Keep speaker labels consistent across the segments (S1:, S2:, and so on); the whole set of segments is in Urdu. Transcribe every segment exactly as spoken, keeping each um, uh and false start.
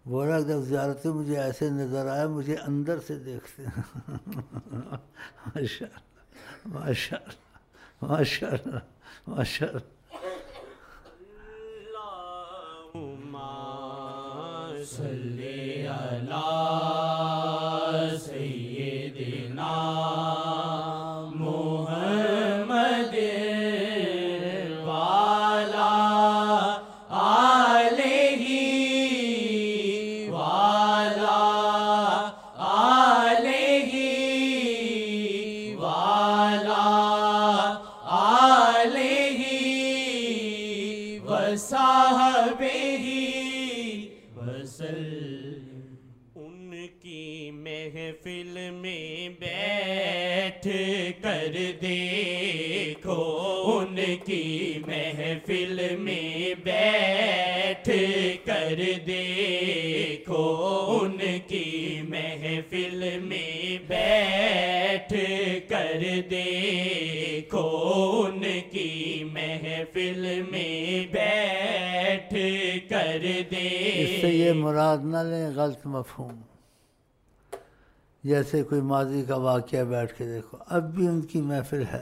S1: بولا جب زیارت میں مجھے ایسے نظر آیا مجھے اندر سے دیکھتے ہیں. ماشاء اللہ ماشاء اللہ ماشاء اللہ ماشاء اللہ.
S2: اللہم صلی علی سیدنا محمد وعلی آلہ وعلی آلہ وعلی آلہ وصحبہ وسلم. ان کی محفل میں بیٹھ کر دیکھو، ان کی محفل میں بیٹھ کر دیکھو، ان کی محفل میں بیٹھ کر دیکھو، ان کی محفل میں بیٹھ کر دیکھو.
S1: اس سے یہ مراد نہ لیں غلط مفہوم، جیسے کوئی ماضی کا واقعہ بیٹھ کے دیکھو. اب بھی ان کی محفل ہے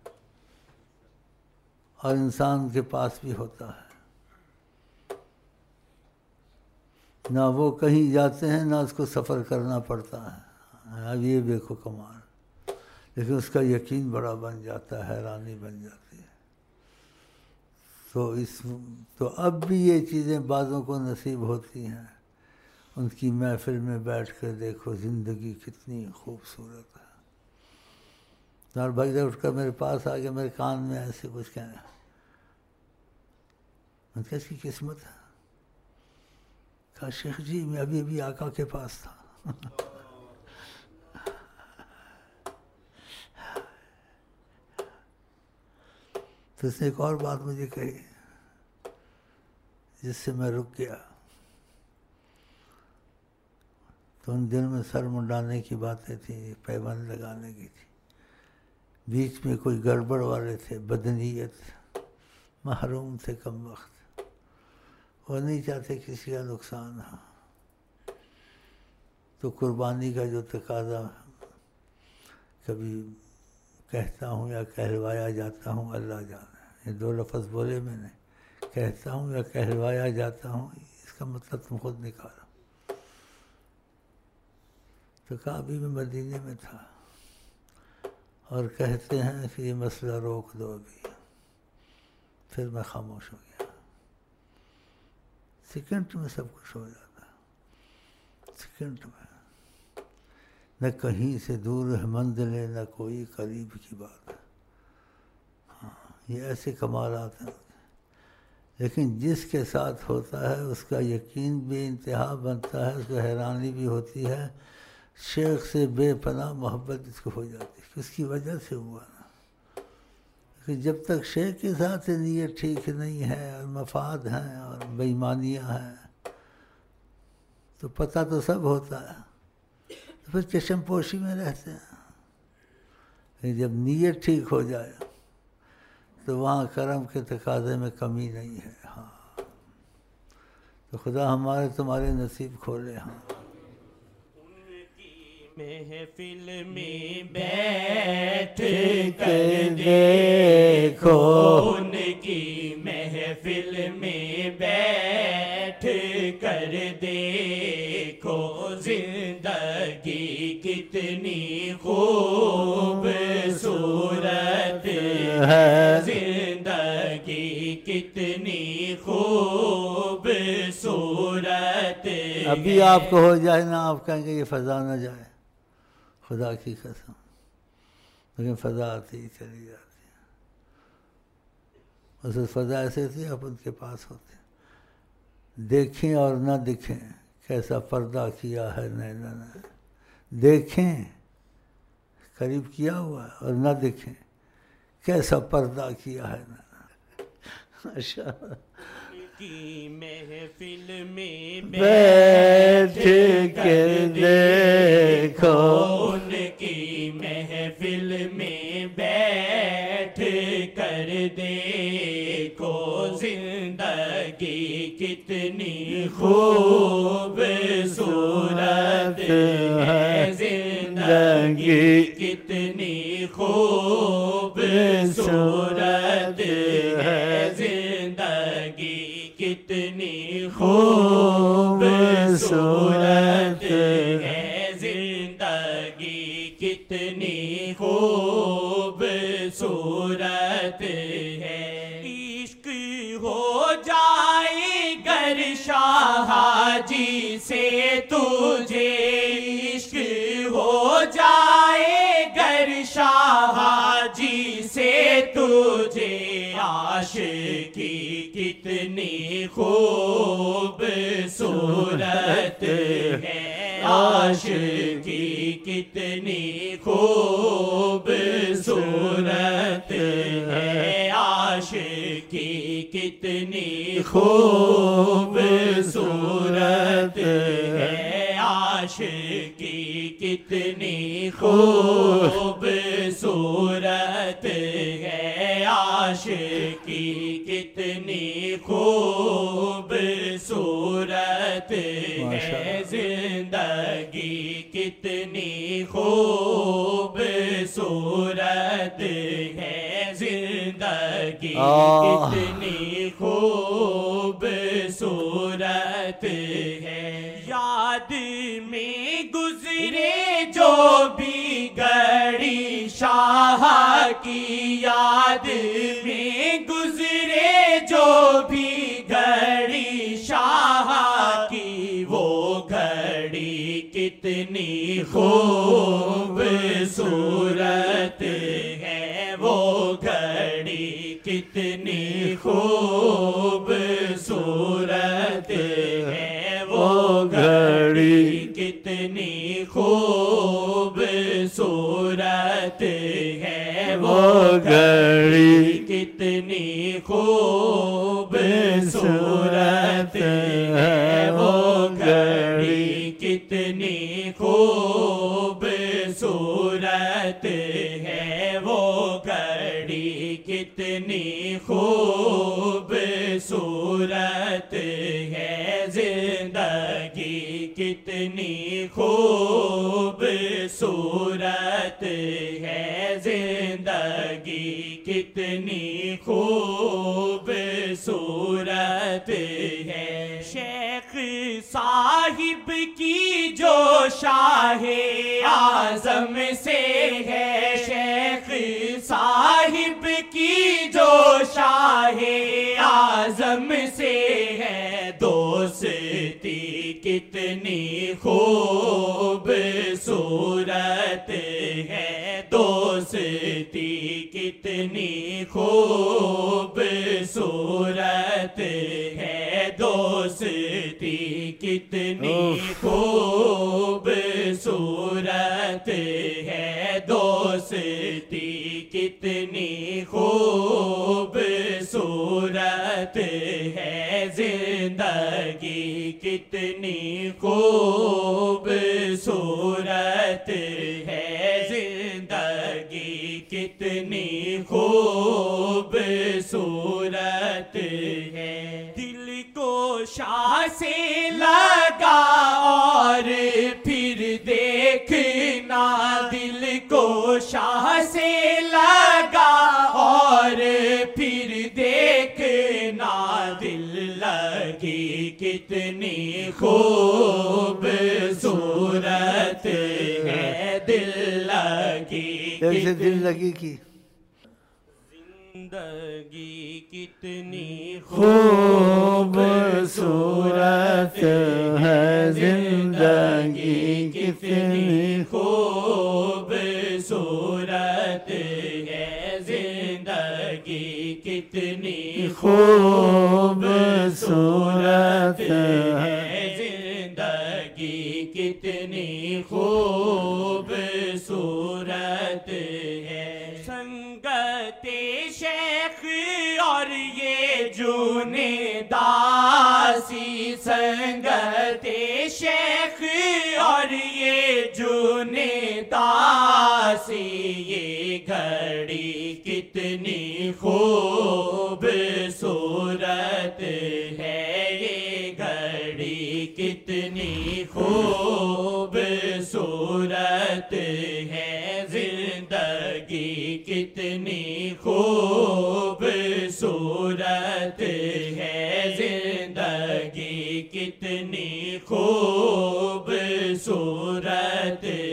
S1: اور انسان کے پاس بھی ہوتا ہے. نہ وہ کہیں جاتے ہیں نہ اس کو سفر کرنا پڑتا ہے. اب یہ دیکھو کمال، لیکن اس کا یقین بڑا بن جاتا ہے، حیرانی بن جاتی ہے. تو اس تو اب بھی یہ چیزیں بعضوں کو نصیب ہوتی ہیں. ان کی محفل میں بیٹھ کر دیکھو زندگی کتنی خوبصورت ہے. تمہارا بھائی جب اٹھ کر میرے پاس آ کے میرے کان میں ایسے کچھ کہنا، میں نے کہا اس کی قسمت ہے. کہا شیخ جی میں ابھی ابھی آقا کے پاس تھا. تو اس نے ایک اور بات مجھے کہی جس سے میں رک گیا. تو ان دن میں سر منڈانے کی باتیں تھیں، پیبند لگانے کی تھی. بیچ میں کوئی گڑبڑ والے تھے، بدنیت، محروم تھے، کم وقت. وہ نہیں چاہتے کسی کا نقصان ہو. تو قربانی کا جو تقاضا کبھی کہتا ہوں یا کہلوایا جاتا ہوں اللہ جانے. یہ دو لفظ بولے میں نے، کہتا ہوں یا کہلوایا جاتا ہوں، اس کا مطلب تم خود نکالو. تو کہا ابھی میں مدینے میں تھا اور کہتے ہیں کہ یہ مسئلہ روک دو ابھی. پھر میں خاموش ہو گیا. سیکنڈ میں سب کچھ ہو جاتا، سیکنڈ میں. نہ کہیں سے دور ہے منزلیں، نہ کوئی قریب کی بات ہے. ہاں یہ ایسے کمالات ہیں. لیکن جس کے ساتھ ہوتا ہے اس کا یقین بے انتہا بنتا ہے، اس کو حیرانی بھی ہوتی ہے. شیخ سے بے پناہ محبت اس کو ہو جاتی ہے، اس کی وجہ سے ہوا نا. کہ جب تک شیخ کے ساتھ نیت ٹھیک نہیں ہے اور مفاد ہیں اور بے ایمانیاں ہیں تو پتہ تو سب ہوتا ہے، تو پھر چشم پوشی میں رہتے ہیں. لیکن جب نیت ٹھیک ہو جائے تو وہاں کرم کے تقاضے میں کمی نہیں ہے. ہاں تو خدا ہمارے تمہارے نصیب کھولے. ہاں
S2: محفل میں بیٹھ کر دیکھو، ان کی محفل میں بیٹھ کر دیکھو، زندگی کتنی خوبصورت ہے، زندگی کتنی خوبصورت.
S1: ابھی آپ کو ہو جائے نا، آپ کہیں گے یہ فضا نہ جائے، خدا کی قسم. لیکن فضا آتی ہی چلی جاتی ہے. اس فضا ایسے تھی آپ ان کے پاس ہوتے. دیکھیں اور نہ دکھیں کیسا پردہ کیا ہے نینا نے. دیکھیں قریب کیا ہوا ہے اور نہ دکھیں کیسا پردہ کیا ہے نینا. ماشاء اللہ.
S2: کی محفل میں
S1: بیٹھ کر دیکھو،
S2: ان کی محفل میں بیٹھ کر دیکھو، زندگی کتنی خوبصورت ہے زندگی کتنی خوبصورت ہے زندگی کتنی خوبصورت ہے زندگی کتنی خوبصورت ہے عشق ہو جائے گر شاہ جی سے تجھے عشق ہو جائے گر شاہ جی سے تجھے عاشقی کتنی خوبصورت ہے عاشقی کتنی خوبصورت ہے عاشقی کتنی خوبصورت ہے عاشقی کتنی خوبصورت ہے عاشقی کتنی خوبصورت ہے زندگی کتنی خوبصورت ہے زندگی کتنی خوبصورت ہے یاد میں گزرے جو بھی گھڑی شاہ کی یاد میں گزرے جو بھی گھڑی شاہ کی وہ گھڑی کتنی خوبصورت ہے وہ گھڑی کتنی خوبصورت ہے وہ گھڑی کتنی خوبصورت ہے وہ گھڑی کتنی خوبصورت ہے وہ گھڑی کتنی خوبصورت ہے وہ گھڑی کتنی خوبصورت ہے زندگی کتنی خوبصورت ہے زندگی کتنی خوبصورت ہے شیخ صاحب کی جو شاہ اعظم سے ہے شیخ صاحب کی جو شاہ اعظم سے ہے دوستی کتنی خوبصورت ہے دوستی کتنی خوبصورت ہے دوستی کتنی خوبصورت ہے دوستی کتنی خوبصورت ہے زندگی کتنی خوبصورت ہے زندگی کتنی خوبصورت ہے دل کو شاہ سے لگا اور پھر دیکھنا دل کو شاہ سے لگا اور پھر دیکھنا دل لگی کتنی خوبصورت ہے دل لگی
S1: جیسے دل لگی کی
S2: زندگی کتنی
S1: خوبصورت ہے زندگی کتنی
S2: خوبصورت ہے زندگی کتنی
S1: خوبصورت
S2: ہے زندگی کتنی خوبصورت ہے سنگت شیخ اور یہ جونے داسی سنگت شیخ اور یہ جونے داسی یہ گھڑی کتنی خوبصورت ہے یہ گھڑی کتنی خوبصورت ہے زندگی، کتنی خوبصورت ہے زندگی، کتنی خوبصورت